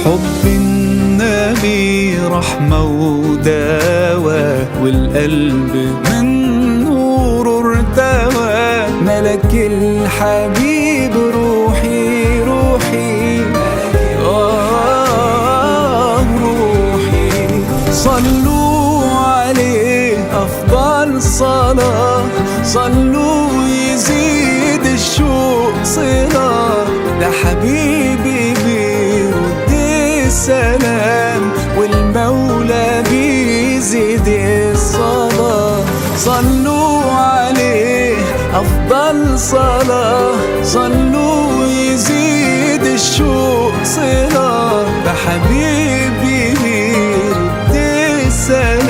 حب النبي رحمة ودواء، والقلب من نوره ارتوى. ملك الحبيب روحي روحي روحي، صلوا عليه أفضل صلاة. صلوا يزيد الشوق صلاة، ده حبيبي بيرد السلام، والمولى بيزيد الصلاة. صلوا عليه أفضل صلاة، صلوا يزيد الشوق صلاة، ده حبيبي بيرد السلام.